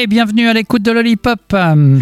Hey, bienvenue à l'écoute de Lollipop.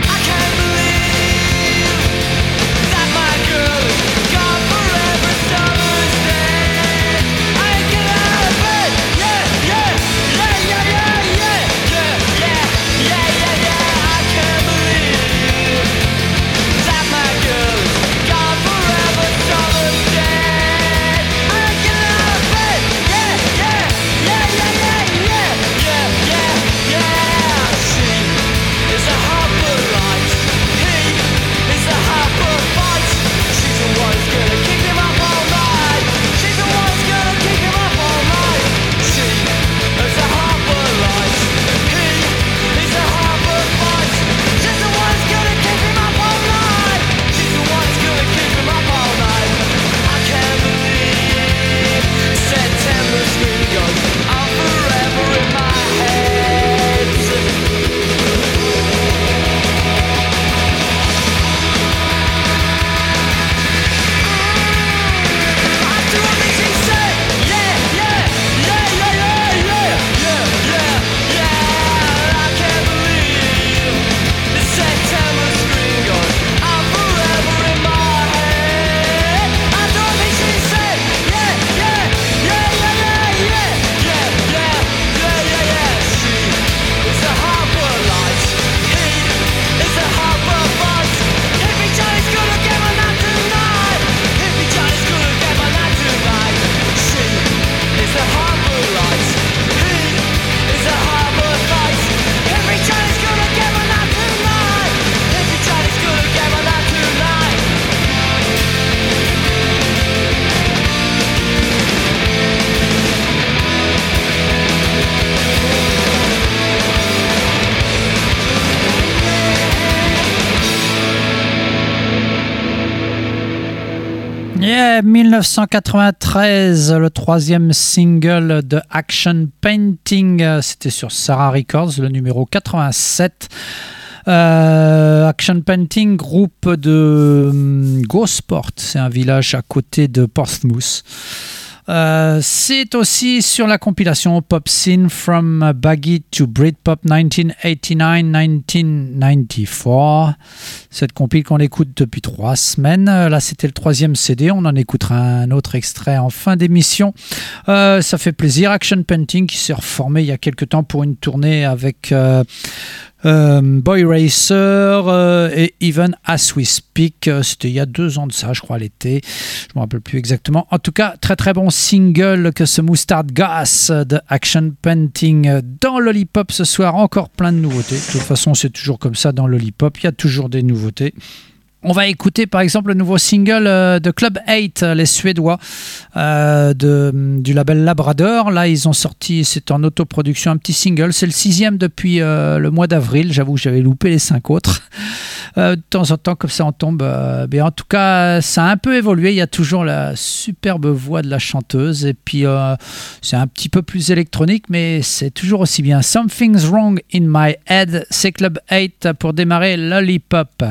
Yeah, 1993, le troisième single de Action Painting, c'était sur Sarah Records, le numéro 87. Action Painting, groupe de Gosport, c'est un village à côté de Portsmouth. C'est aussi sur la compilation Pop Scene From Baggy to Britpop 1989-1994. Cette compile qu'on écoute depuis 3 semaines. Là, c'était le 3e CD. On en écoutera un autre extrait en fin d'émission. Ça fait plaisir. Action Painting qui s'est reformé il y a quelques temps pour une tournée avec Boy Racer et Even As We Speak. C'était il y a 2 ans de ça, je crois, l'été. Je ne me rappelle plus exactement. En tout cas, très très bon single que ce Mustard Gas de Action Painting. Dans Lollipop ce soir, encore plein de nouveautés. De toute façon, c'est toujours comme ça dans Lollipop. Il y a toujours des nouveautés. On va écouter par exemple le nouveau single de Club 8, les Suédois, du label Labrador. Là, ils ont sorti, c'est en autoproduction, un petit single. C'est le 6e depuis le mois d'avril. J'avoue que j'avais loupé les 5 autres. De temps en temps, comme ça, on tombe. Mais en tout cas, ça a un peu évolué. Il y a toujours la superbe voix de la chanteuse. Et puis, c'est un petit peu plus électronique, mais c'est toujours aussi bien. Something's Wrong in My Head. C'est Club 8 pour démarrer Lollipop.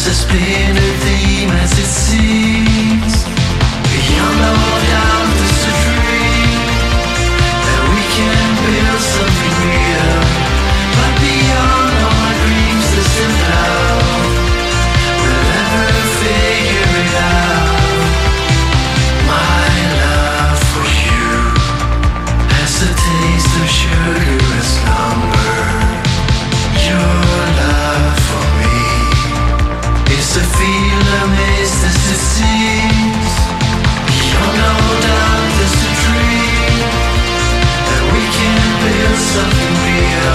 has been a theme as it seems. Beyond all doubt, there's a dream that we can build something real. But beyond all my dreams, there's a love. We'll never figure it out. My love for you has the taste of sugar's number. Your love for me is to feel amazed as it seems. Beyond all doubt, there's a dream that we can build something real.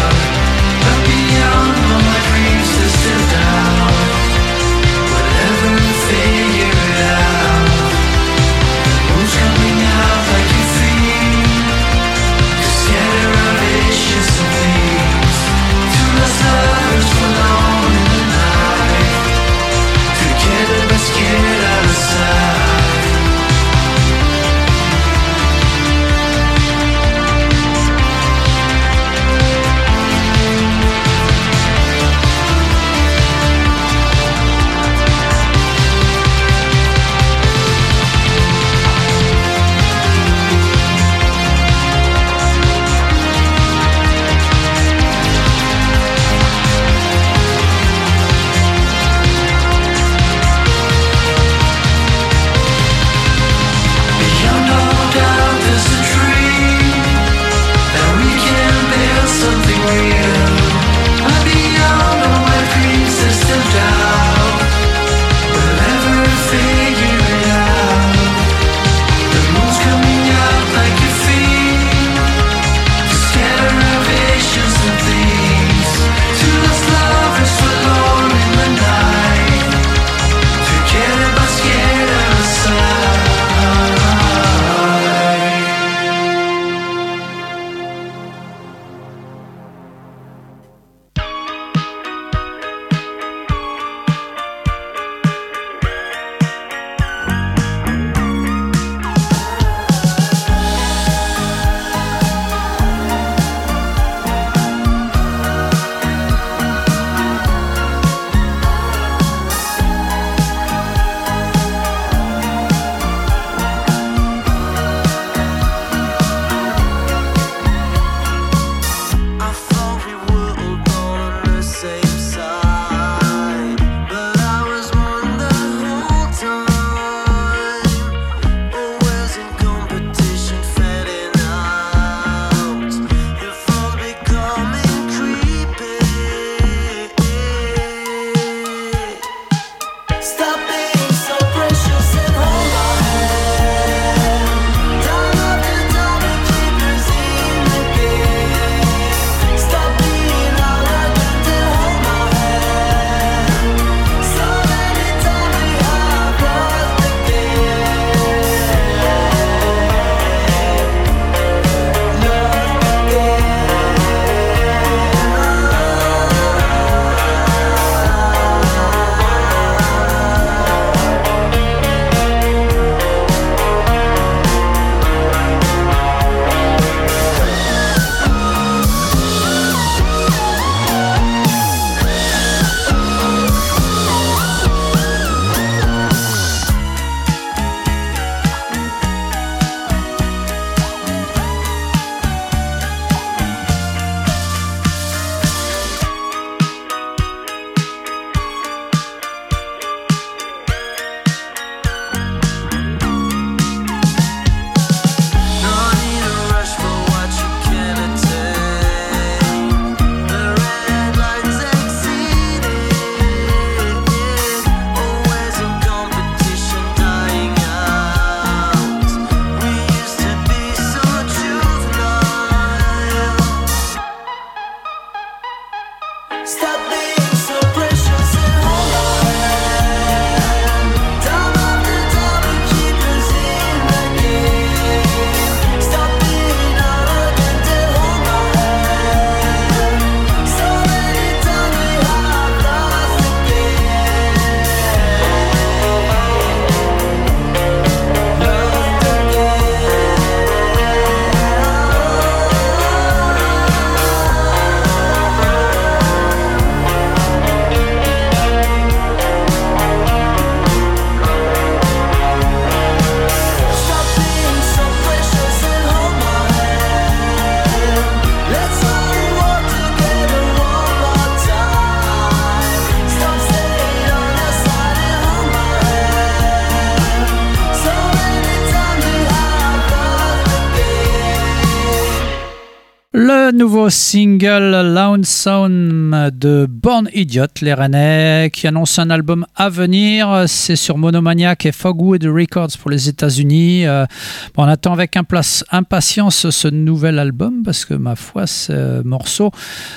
Le nouveau single Lonesome de Born Idiot, les Rennais, qui annonce un album à venir. C'est sur Monomaniac et Fogwood Records pour les États-Unis. On attend avec impatience ce nouvel album parce que, ma foi, ce morceau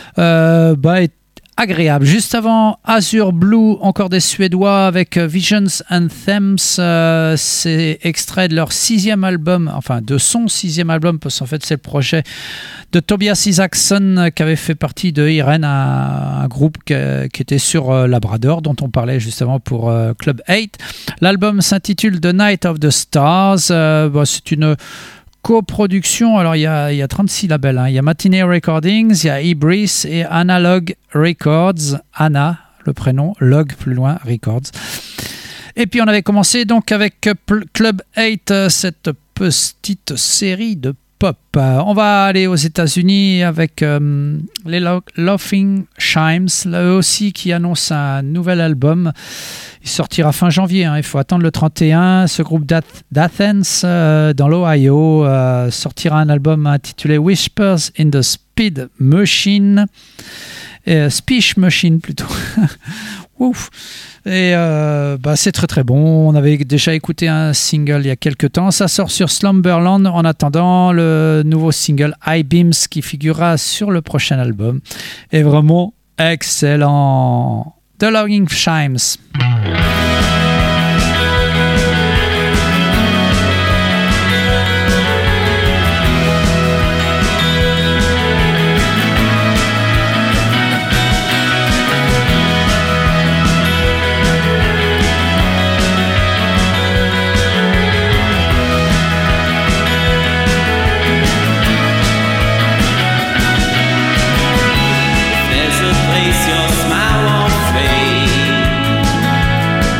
est agréable. Juste avant, Azure Blue, encore des Suédois avec Visions and Themes. C'est extrait de leur 6e album, enfin de son 6e album, parce qu'en fait c'est le projet de Tobias Isaacson qui avait fait partie de Irene, un groupe qui était sur Labrador, dont on parlait juste avant pour Club 8. L'album s'intitule The Night of the Stars. C'est une coproduction. Alors il y a 36 labels, hein. Il y a Matinee Recordings, il y a Ibris et Analog Records. Anna, le prénom, Log plus loin, Records. Et puis on avait commencé donc avec Club 8, cette petite série de pop. On va aller aux États-Unis avec les Laughing Chimes, là aussi qui annonce un nouvel album. Il sortira fin janvier, hein. Il faut attendre le 31. Ce groupe d'Athens dans l'Ohio sortira un album intitulé Whispers in the Speed Machine. Speech Machine plutôt. Ouf. Et c'est très très bon. On avait déjà écouté un single il y a quelques temps. Ça sort sur Slumberland. En attendant, le nouveau single I-Beams qui figurera sur le prochain album est vraiment excellent. The Laughing Chimes. There's a place your smile won't fade.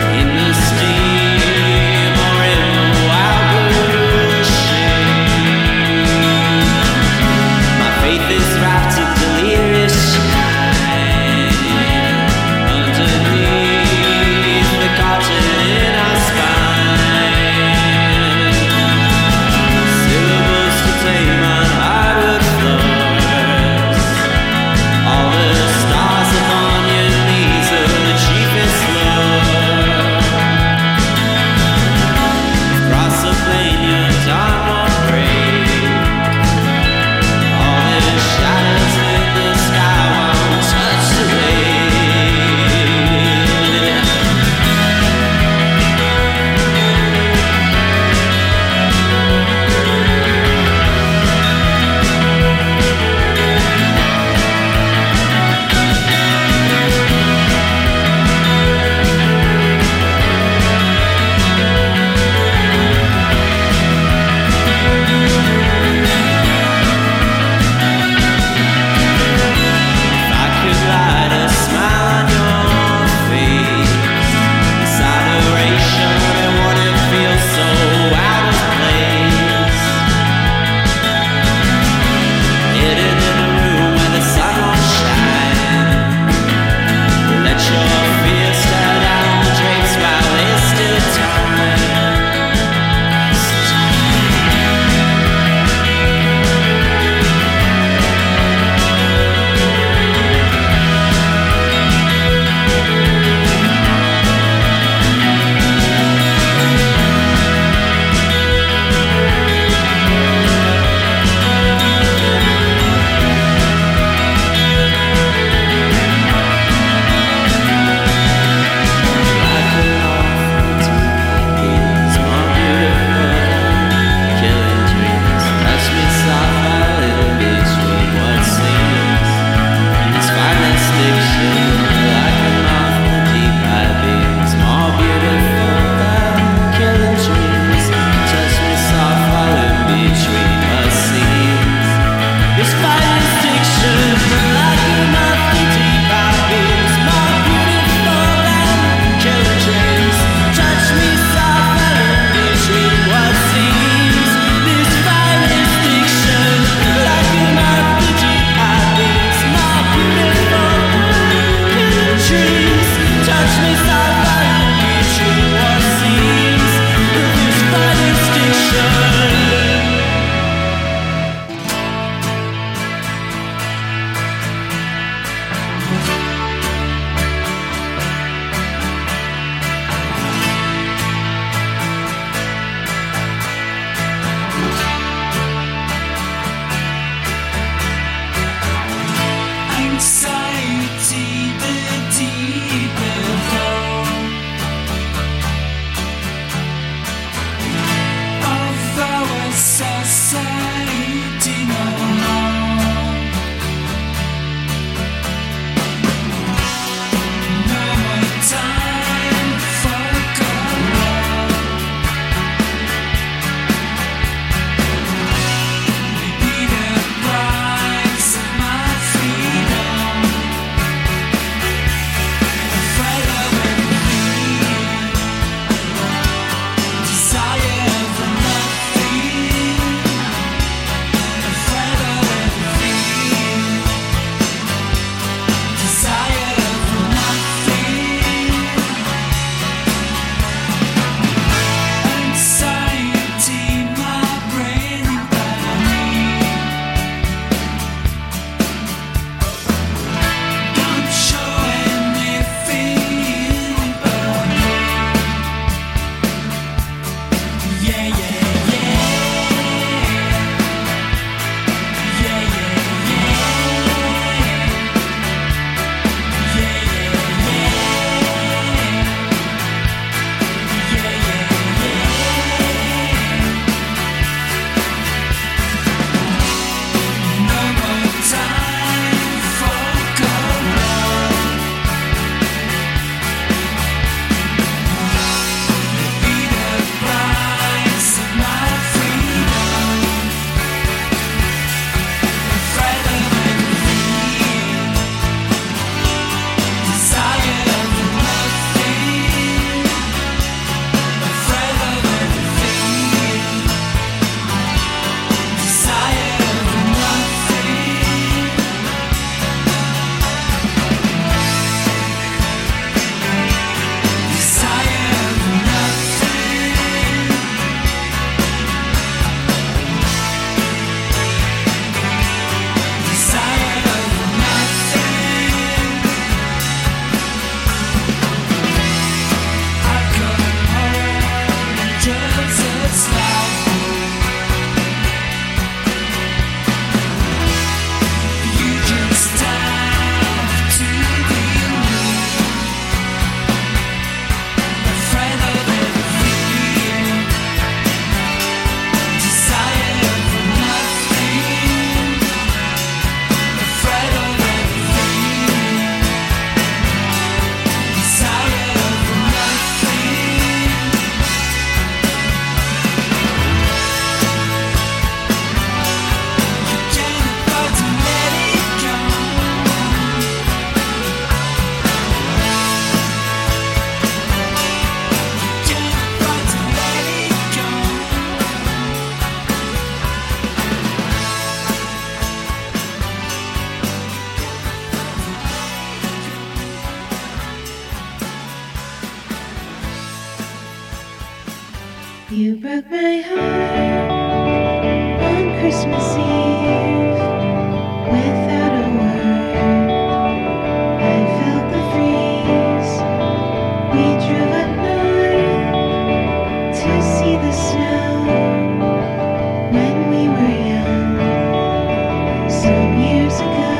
You broke my heart on Christmas Eve without a word. I felt the freeze. We drove up north to see the snow when we were young. Some years ago,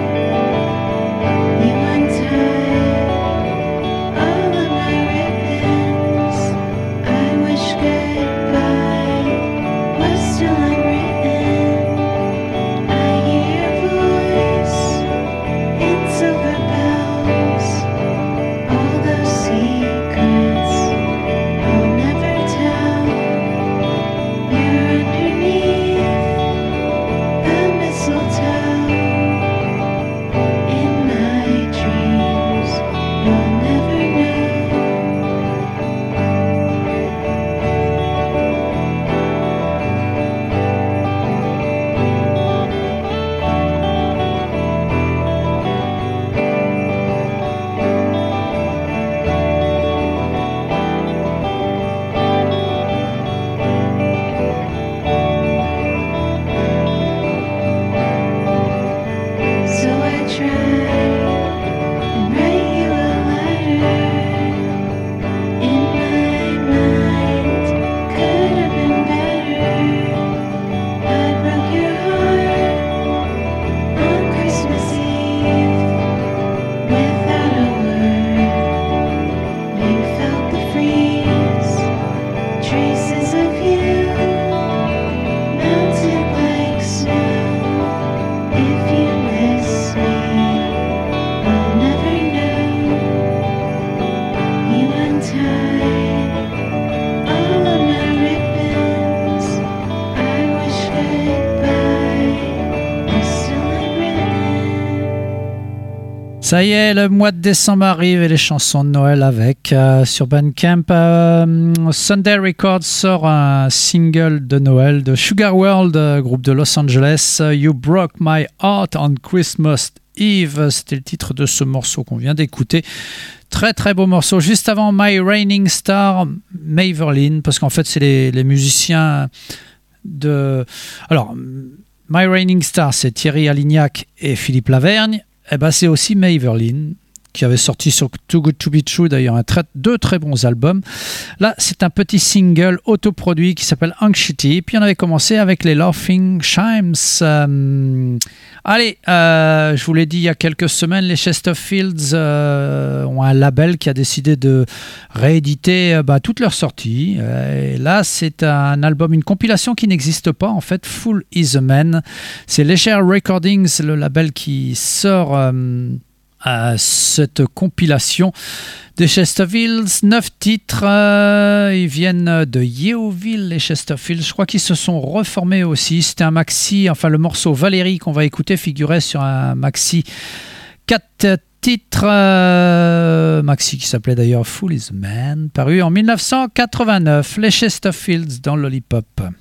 you untied all of my ribbons. I wish goodbye was still unwritten. I hear your voice in silver bells. All those secrets I'll never tell. You're underneath the mistletoe. In my dreams, you'll never know. So I tried and write you a letter. In my mind, could have been better. I broke your heart on Christmas Eve without a word. You felt the freeze, traces of you melted like snow. If you miss me, I'll never know. You untied all of my ribbons. I wish goodbye was still unwritten. Ça y est, le mois de décembre arrive et les chansons de Noël avec. Sur Bandcamp, Sunday Records sort un single de Noël de Sugar World, groupe de Los Angeles. You Broke My Heart on Christmas Eve, c'était le titre de ce morceau qu'on vient d'écouter. Très très beau morceau. Juste avant My Raining Star, Maverlin, parce qu'en fait c'est les musiciens de... Alors, My Raining Star, c'est Thierry Alignac et Philippe Lavergne. Eh ben, c'est aussi Maverlin, qui avait sorti sur Too Good To Be True d'ailleurs deux très bons albums. Là, c'est un petit single autoproduit qui s'appelle Anxiety. Puis on avait commencé avec les Laughing Chimes. Allez, je vous l'ai dit il y a quelques semaines, les Chesterfields ont un label qui a décidé de rééditer toutes leurs sorties. Et là, c'est un album, une compilation qui n'existe pas en fait, Fool is a Man. C'est Leger Recordings, le label qui sort cette compilation des Chesterfields. 9 titres, ils viennent de Yeovil, les Chesterfields. Je crois qu'ils se sont reformés aussi. C'était un maxi, enfin le morceau Valérie qu'on va écouter figurait sur un maxi 4 titres, maxi qui s'appelait d'ailleurs Fool is a Man, paru en 1989. Les Chesterfields dans Lollipop.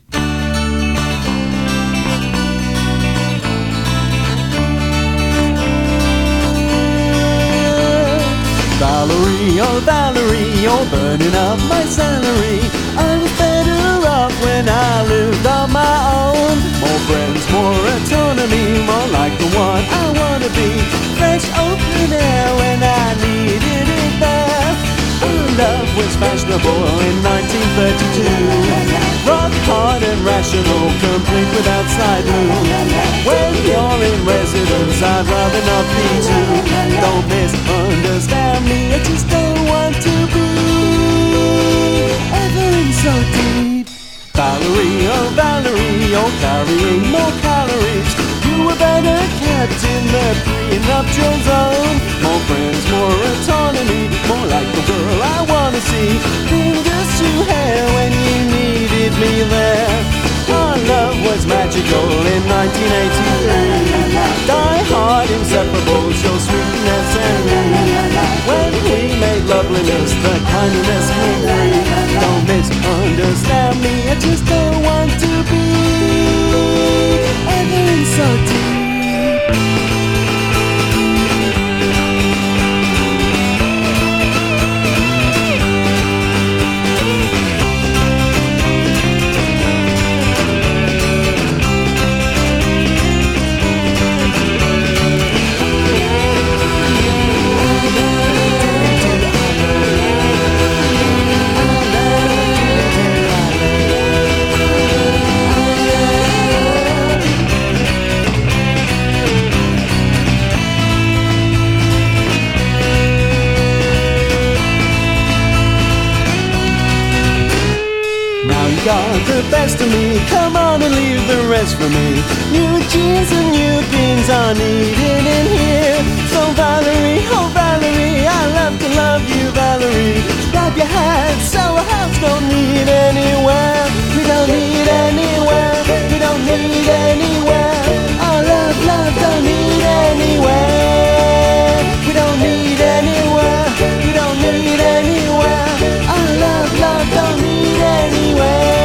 Valerie, you're burning up my salary. I was better off when I lived on my own. More friends, more autonomy, more like the one I wanna be. Fresh open air when I needed it there. Love was fashionable in 1932. Rock hard and rational, complete with outside moon. When you're in residence, I'd rather not be too. Don't misunderstand me, I just don't want to be ever in so deep. Valerie, oh Valerie, you're carrying more calories. You were better kept in the pre-nuptial zone. More friends, more autonomy, more like the girl I wanna see. Fingers to hair when you needed me there. Our love was magical in 1983. Die hard, inseparable, show sweetness and me. When we made loveliness the kindness we bring. Don't misunderstand me, I just don't want to be ever in so deep. got the best of me. Come on and leave the rest for me. New jeans and new beans are needed in here. So Valerie, oh Valerie, I love you, Valerie. Grab your hat, so our house don't need anywhere. We don't need anywhere. We don't need anywhere. Our love don't need anywhere. We don't need anywhere. We don't need anywhere. Our love don't need anywhere.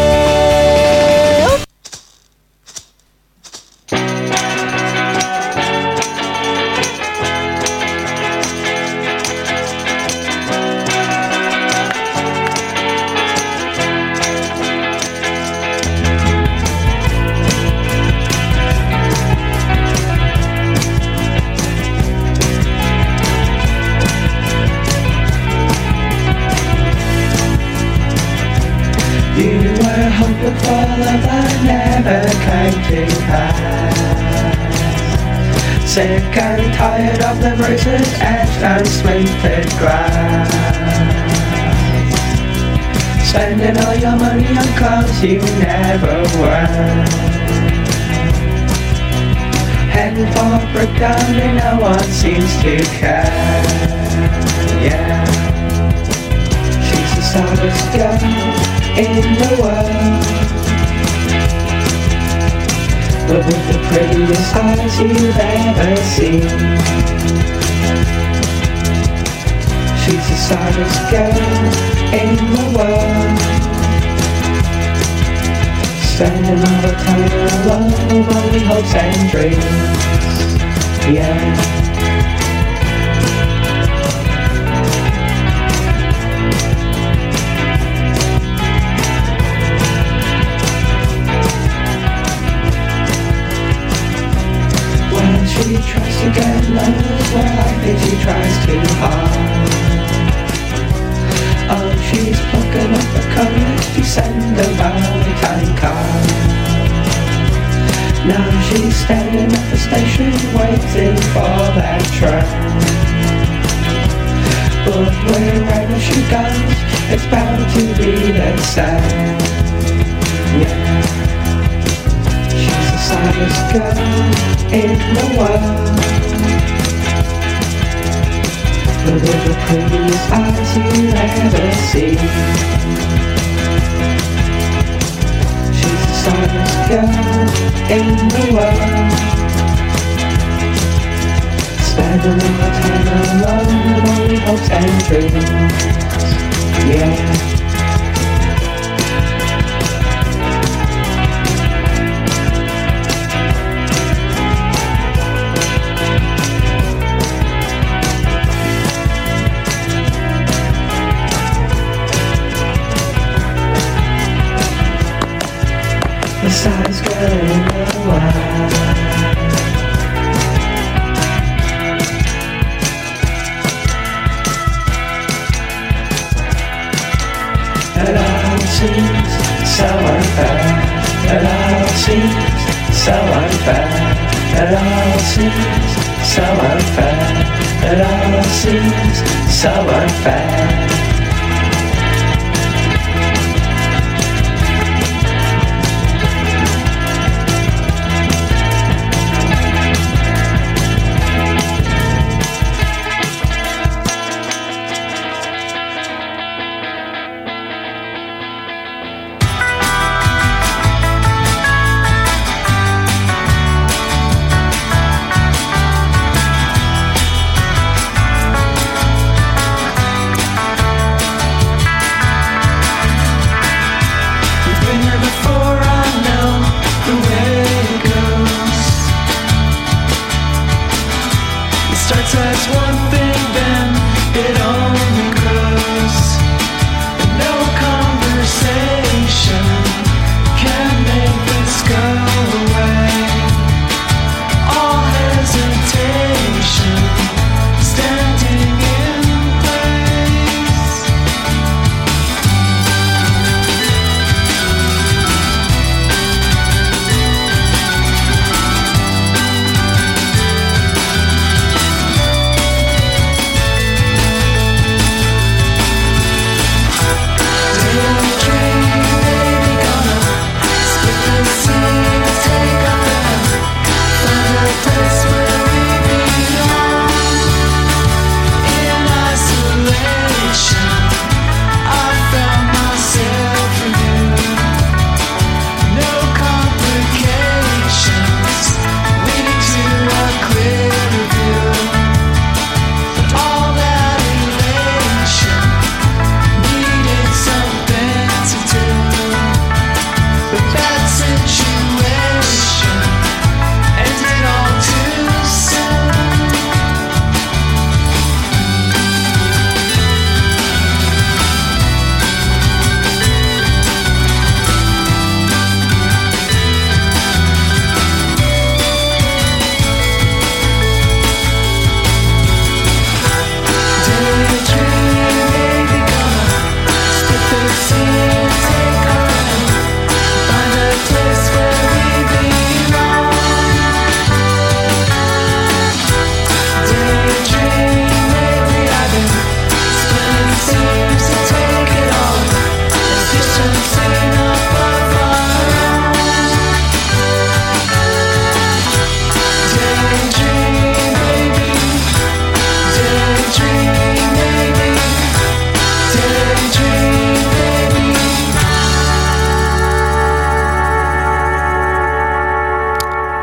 Full of that never came to pass. Sick and tired of the bruises, edged and smoothed grass. Spending all your money on clothes you never wear. Heading for breakdown and no one seems to care. Yeah, she's the saddest girl in the world, but with the prettiest eyes you've ever seen. She's the saddest girl in the world, spending all the time alone with only hopes and dreams. Yeah. She tries to get love where I think she tries too hard. Oh, she's plucking up the courage to send a Valentine card. Now she's standing at the station waiting for that train. But wherever she goes, it's bound to be the same. Yeah. She's the saddest girl in the world, but with the prettiest eyes you'll ever see. She's the saddest girl in the world, spending all the time alone with only hopes and dreams. Yeah. The saddest girl in the world. It all seems so unfair. It all seems so unfair. It all seems so unfair. It all seems so unfair.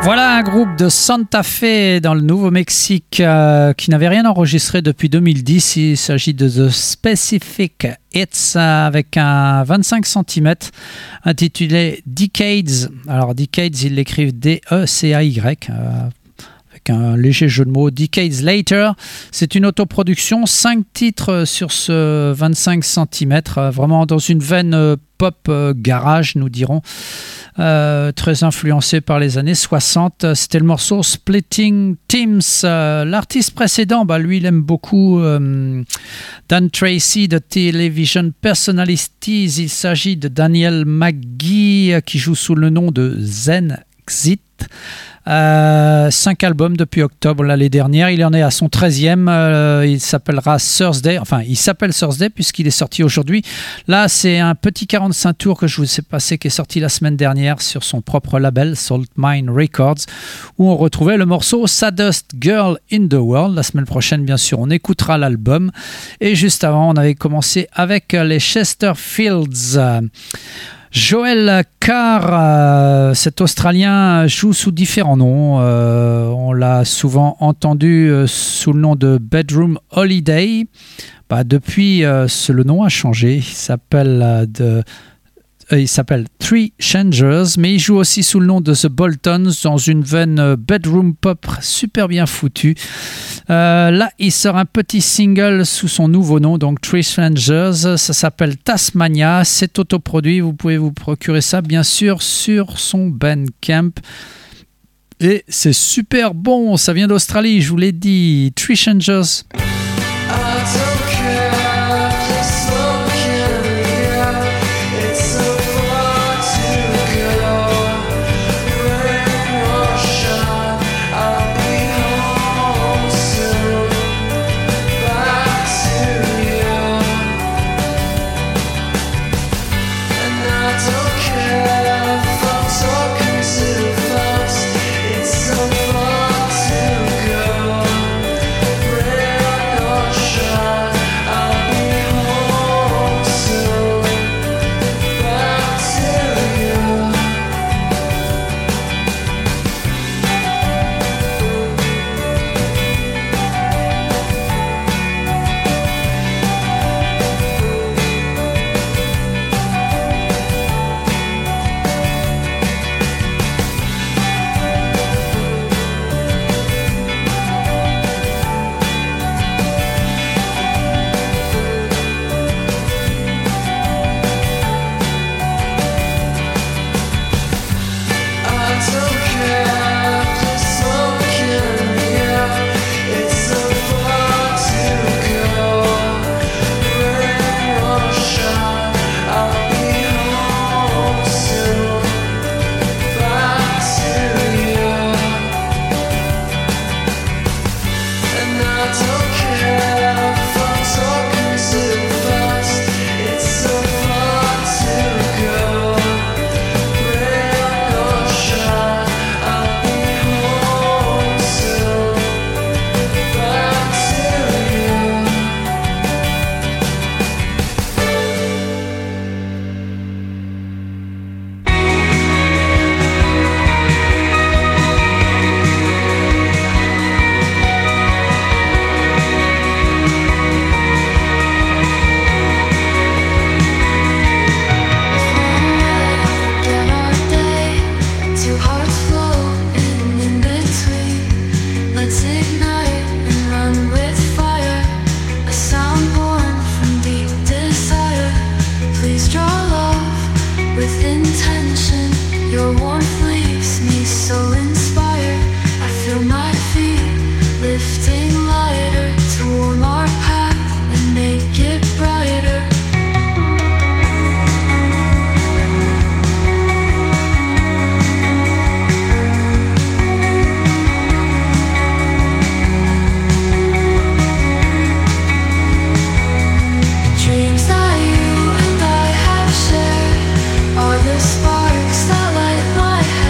Voilà un groupe de Santa Fe dans le Nouveau-Mexique qui n'avait rien enregistré depuis 2010. Il s'agit de The Specific Hits avec un 25 cm intitulé Decades. Alors Decades, ils l'écrivent D-E-C-A-Y. Avec un léger jeu de mots, Decades Later. C'est une autoproduction, 5 titres sur ce 25 cm, vraiment dans une veine pop garage, nous dirons, très influencé par les années 60. C'était le morceau Splitting Teams. L'artiste précédent, lui, il aime beaucoup Dan Tracy de Television Personalities. Il s'agit de Daniel McGee qui joue sous le nom de Zen Exit. 5 albums depuis octobre l'année dernière. Il en est à son 13e. Il s'appellera Thursday. Enfin, il s'appelle Thursday puisqu'il est sorti aujourd'hui. Là, c'est un petit 45 tours que je vous ai passé qui est sorti la semaine dernière sur son propre label Salt Mine Records où on retrouvait le morceau Saddest Girl in the World. La semaine prochaine, bien sûr, on écoutera l'album. Et juste avant, on avait commencé avec les Chesterfields. Joel Carr, cet Australien, joue sous différents noms. On l'a souvent entendu sous le nom de Bedroom Holiday. Depuis, le nom a changé. Il s'appelle Three Changers, mais il joue aussi sous le nom de The Boltons dans une veine bedroom pop super bien foutue. Là, il sort un petit single sous son nouveau nom, donc Three Changers. Ça s'appelle Tasmania. C'est autoproduit. Vous pouvez vous procurer ça, bien sûr, sur son Bandcamp. Et c'est super bon. Ça vient d'Australie, je vous l'ai dit. Three Changers. Sparks that light my head.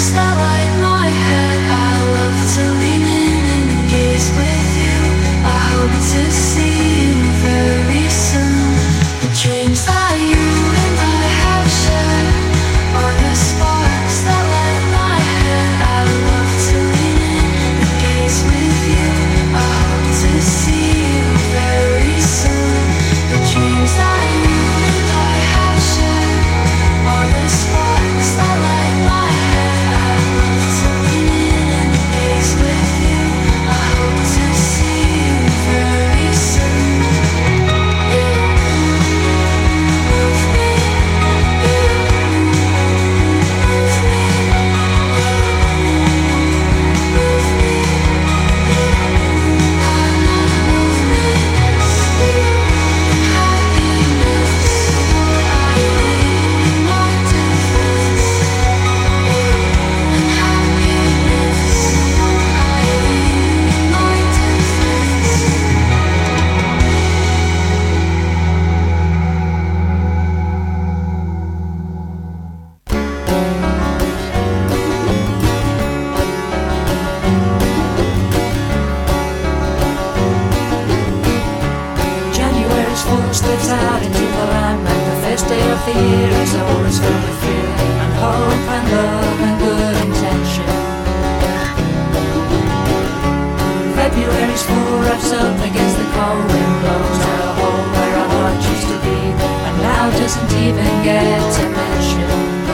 that light my head. I love to lean in and gaze with you. I hope to see you very soon. The dreams that you and I have shared are the sparks that light my head. I love to lean in and gaze with you. I hope to see you very soon. The dreams that you and I have shared are the sparks that light my head. I love to lean in and gaze with you. I hope to see you very soon. Move me, January's full slips out into the limelight. The first day of the year is always filled with fear and hope and love and good intention. February's full wraps up against the cold wind blows to a hole where our heart used to be and now doesn't even get to mention.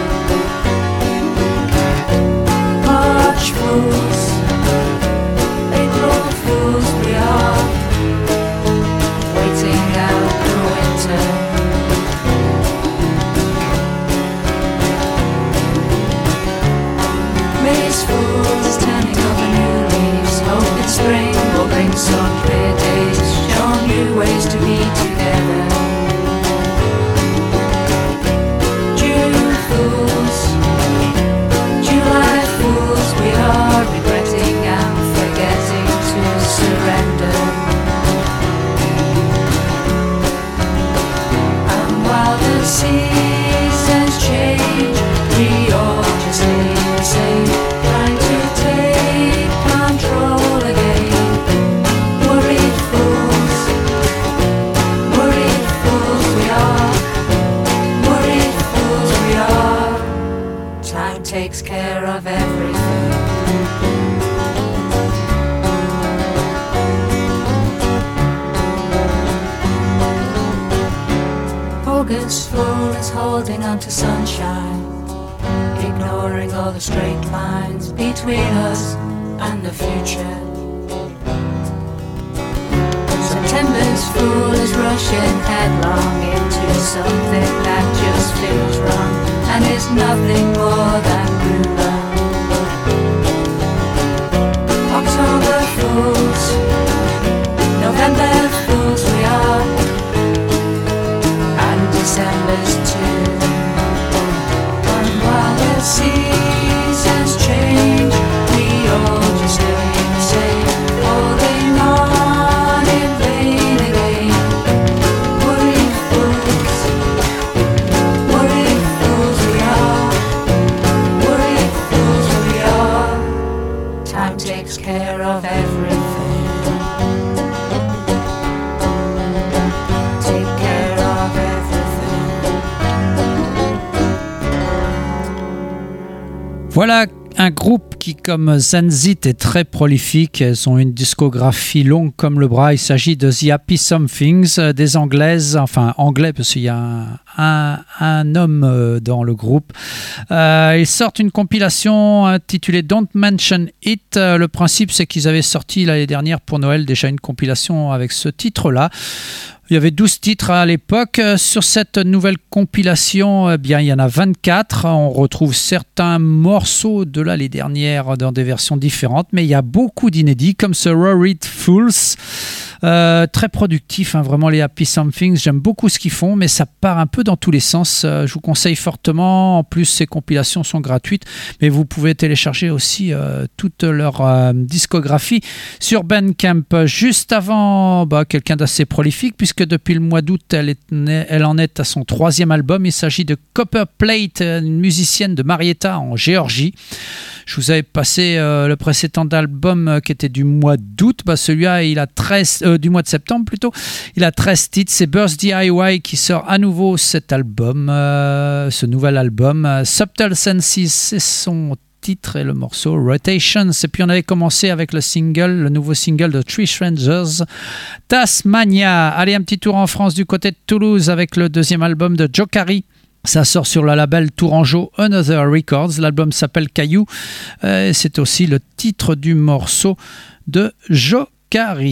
March fools, April fools we are, waiting out the winter. May's fools is turning over new leaves, hoping spring will bring some clear days, show new ways to be together. June fools, July fools we are, regretting and forgetting to surrender. And while the seasons change, we all just stay the same, trying to take control again. Worried fools we are, worried fools we are. Time takes care of everything. August fool is holding on to sunshine, ignoring all the straight lines between us and the future. September's fool is rushing headlong into something that just feels wrong and is nothing more than rumor. October fools, November fools we are, and December's too. And while the seasons change, we all just stay the same, holding on in vain again. Worried fools we are, worried fools we are. Time takes care of everything. Take care of everything. Voilà un groupe qui, comme Zanzit, est très prolifique. Elles ont une discographie longue comme le bras. Il s'agit de The Happy Somethings, des Anglaises, enfin anglais parce qu'il y a un homme dans le groupe. Ils sortent une compilation intitulée Don't Mention It. Le principe, c'est qu'ils avaient sorti l'année dernière pour Noël déjà une compilation avec ce titre-là. Il y avait 12 titres à l'époque. Sur cette nouvelle compilation, eh bien, il y en a 24. On retrouve certains morceaux de l'année dernière dans des versions différentes, mais il y a beaucoup d'inédits, comme ce Worried Fools. Très productif, hein, vraiment les Happy Somethings. J'aime beaucoup ce qu'ils font, mais ça part un peu dans tous les sens. Je vous conseille fortement. En plus, ces compilations sont gratuites, mais vous pouvez télécharger aussi toute leur discographie sur Bandcamp. Juste avant, quelqu'un d'assez prolifique, puisque depuis le mois d'août, elle en est à son 3e album. Il s'agit de Copper Plate, une musicienne de Marietta en Géorgie. Je vous avais passé le précédent album qui était du mois d'août. Celui-là, il a du mois de septembre plutôt. Il a 13 titres. C'est Burst DIY qui sort à nouveau cet album, ce nouvel album. Subtle Senses, c'est son titre et le morceau Rotations. Et puis on avait commencé avec le nouveau single de Three Strangers, Tasmania. Allez, un petit tour en France du côté de Toulouse avec le 2e album de Joe Carey. Ça sort sur le label Tourangeau Another Records. L'album s'appelle Caillou. C'est aussi le titre du morceau de Joe Carey.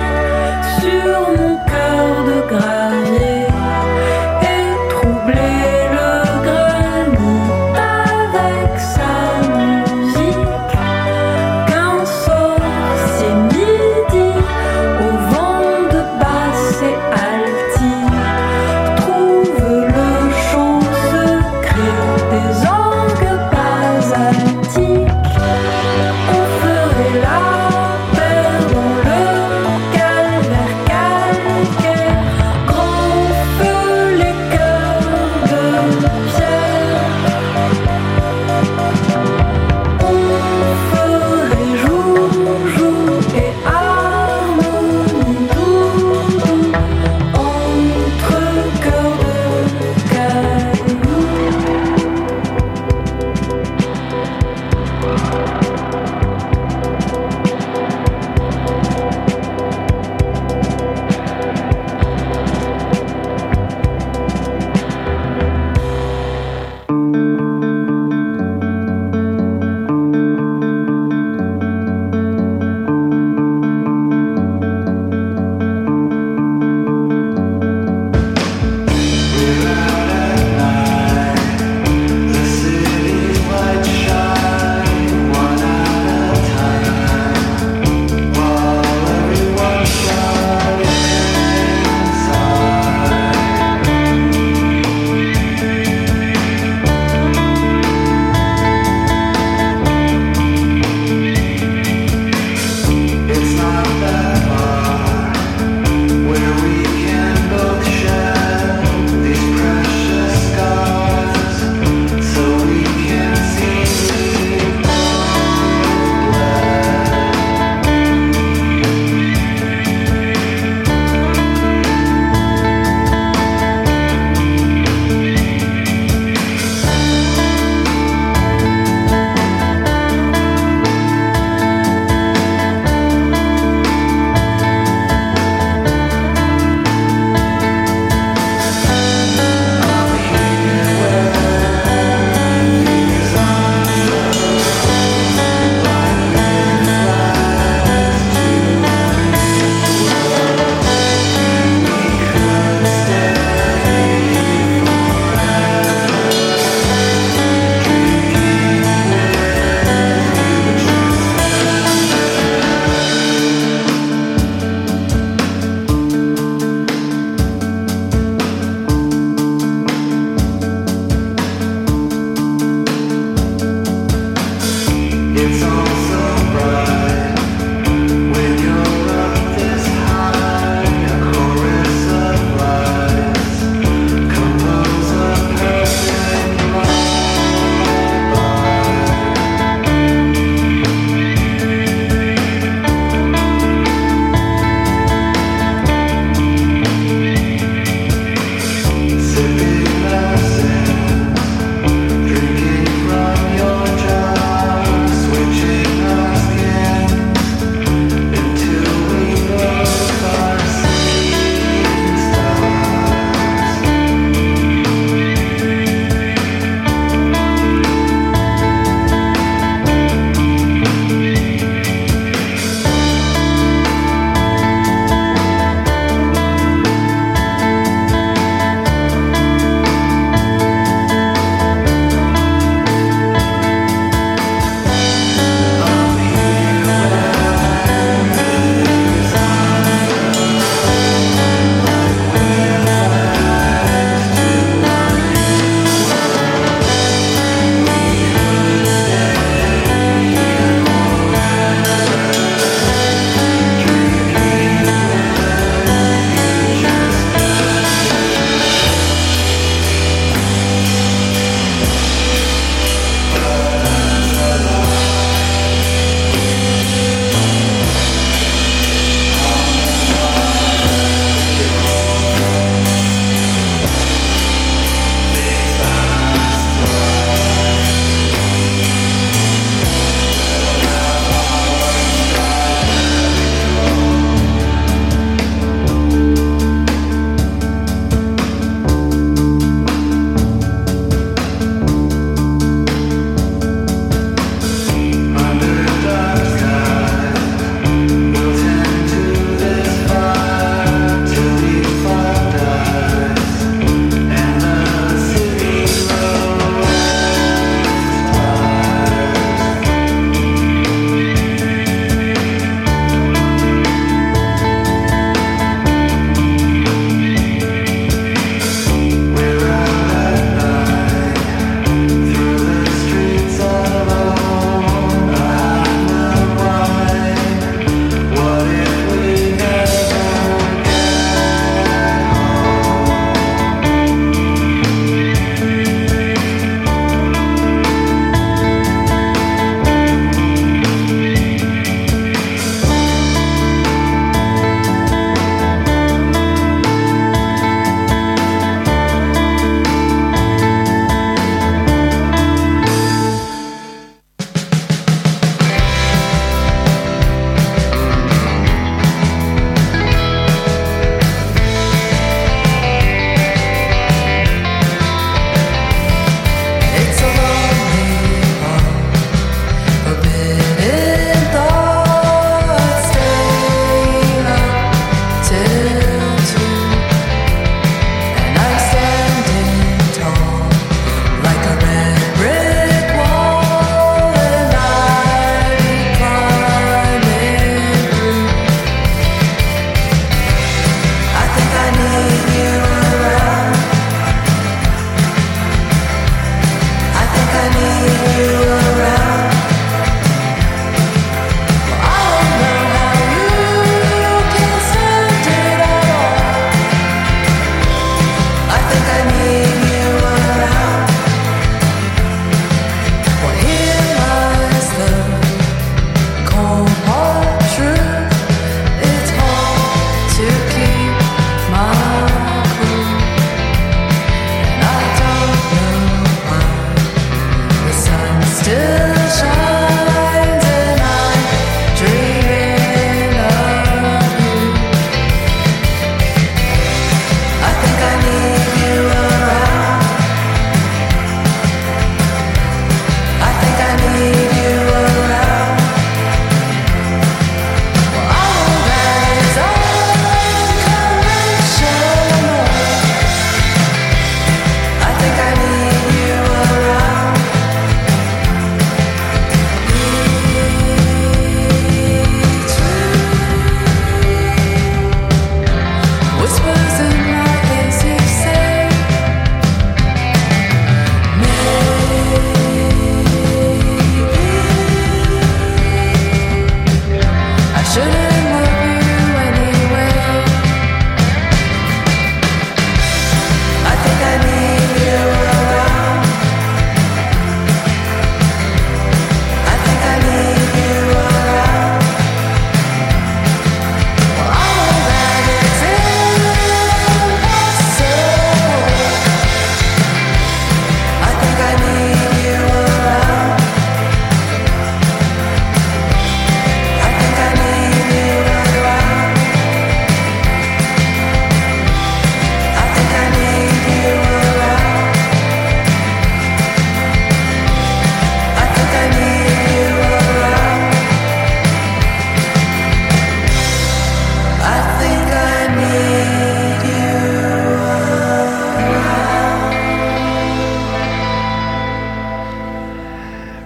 Sur mon cœur de gravier et troubler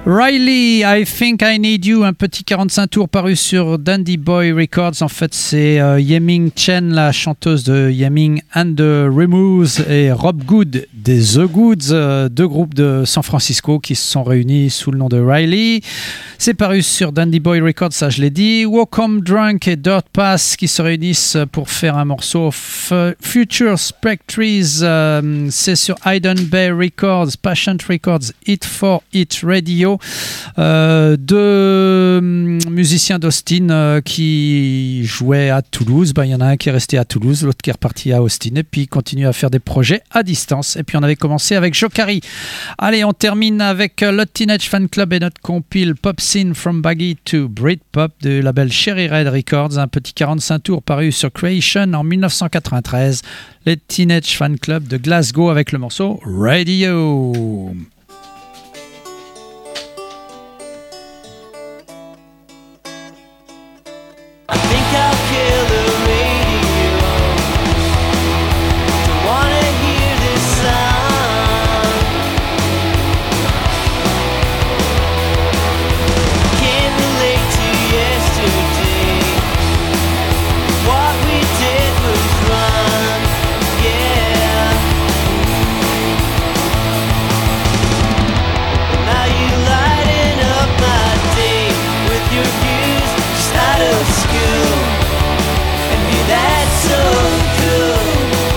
Riley, I Think I Need You, un petit 45 tours paru sur Dandy Boy Records. En fait, c'est Yeming Chen, la chanteuse de Yeming and the Removes, et Rob Good des The Goods, deux groupes de San Francisco qui se sont réunis sous le nom de Riley. C'est paru sur Dandy Boy Records, ça je l'ai dit. Walk Home Drunk et Dirt Pass qui se réunissent pour faire un morceau Future Spectres. C'est sur Hidden Bay Records, Patient Records, Hit for Hit Radio. Deux musiciens d'Austin qui jouaient à Toulouse. Il y en a un qui est resté à Toulouse, l'autre qui est reparti à Austin et puis il continue à faire des projets à distance. Et puis on avait commencé avec Jokari. Allez, on termine avec le Teenage Fan Club et notre compile Pop Scene from Baggy to Britpop du label Cherry Red Records, un petit 45 tours paru sur Creation en 1993. Les Teenage Fan Club de Glasgow avec le morceau Radio. I think I'll kill the radio. Don't wanna hear this song. Can't relate to yesterday. What we did was wrong, yeah. Now you lighten up my day with your views just out of school. And be that so cool.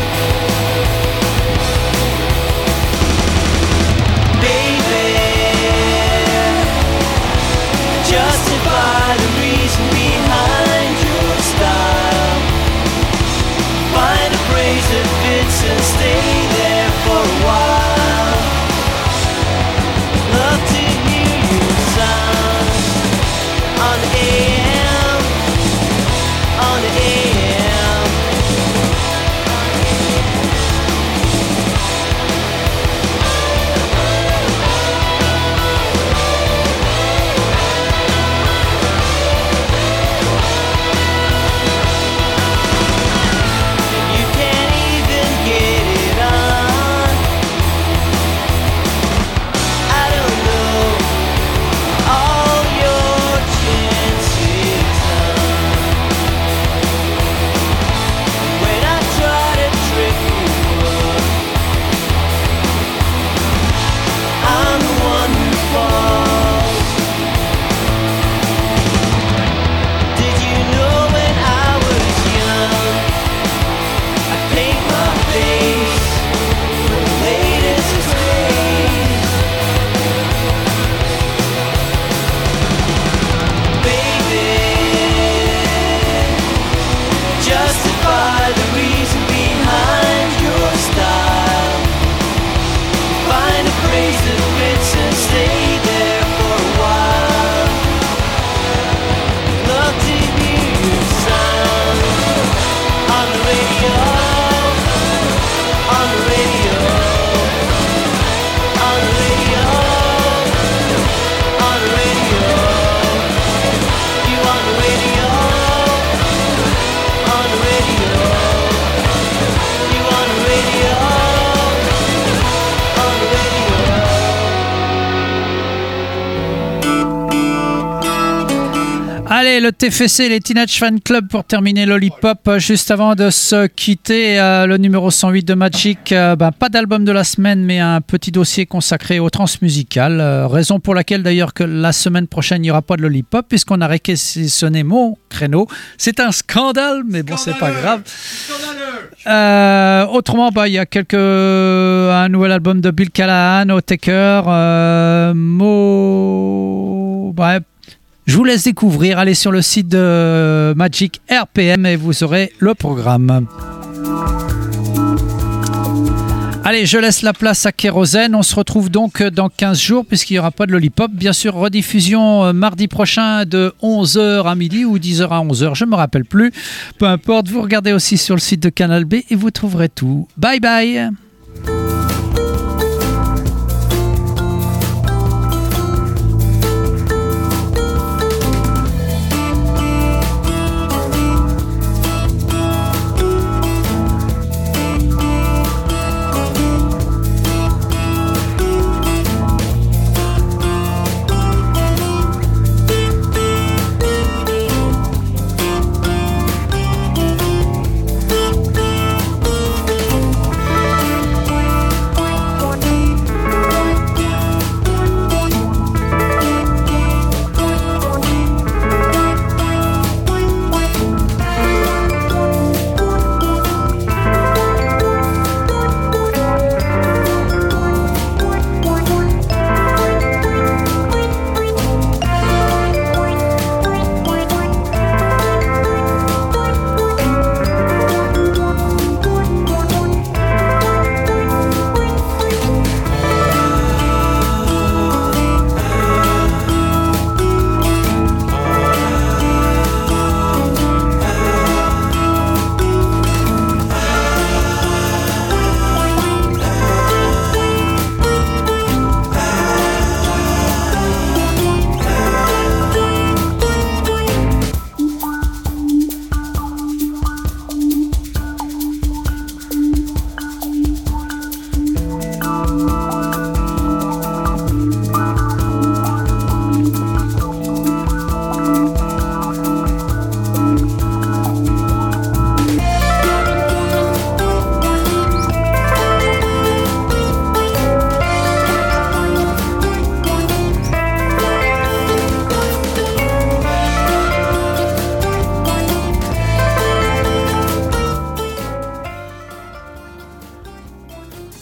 Baby, justify the reason behind your style. Find a phrase that fits and stay there for a while. Love to hear your sound on the AM, on the AM. You can't even get it on. I don't know all your chances when I try to trick you up. I'm the one who falls. Did you know when I was young, I paint my face for the latest craze? Baby, justify the reason behind your style. Find a phrase that fits and stay there for a while. Love to hear your sound on the radio, on the radio, on the radio, on the radio. You on the radio, on the radio. You on the radio, on the radio. Allez, le TFC, les Teenage Fan Club pour terminer Lollipop. Juste avant de se quitter, le numéro 108 de Magic, pas d'album de la semaine, mais un petit dossier consacré au transmusical. Raison pour laquelle d'ailleurs que la semaine prochaine, il n'y aura pas de Lollipop, puisqu'on a réquisitionné mon créneau. C'est un scandale, mais bon, c'est pas grave. Autrement, il y a un nouvel album de Bill Callahan, au Taker, je vous laisse découvrir. Allez sur le site de Magic RPM et vous aurez le programme. Allez, je laisse la place à Kérosène. On se retrouve donc dans 15 jours puisqu'il n'y aura pas de Lollipop. Bien sûr, rediffusion mardi prochain de 11h à midi ou 10h à 11h, je ne me rappelle plus. Peu importe, vous regardez aussi sur le site de Canal B et vous trouverez tout. Bye bye.